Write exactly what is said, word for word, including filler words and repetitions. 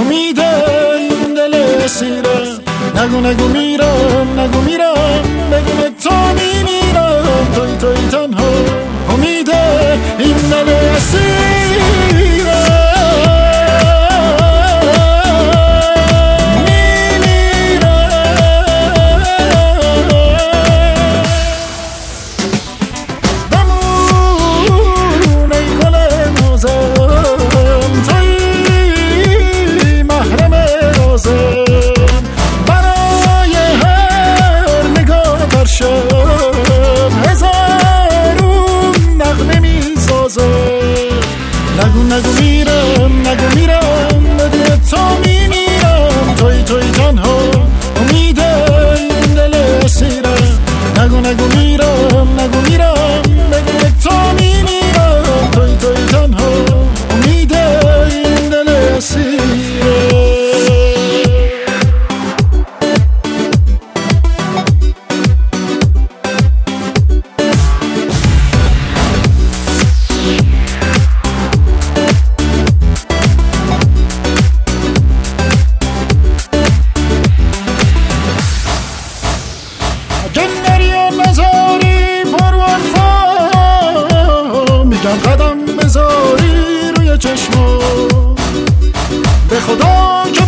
امید این دل اسیره. نگو نگو میرم نگو میرم بدون تو میمیرم، توی توی تنها امید این دل اسیره. نگو نگو میرم نگو میرم بدون تو میمیرم، توی توی تنها امید این دل اسیره. نگو نگو میرم نگو میرم بدون تو میمیرم، توی توی تنها امید این دل اسیره. قدم بذاری روی چشما به خدا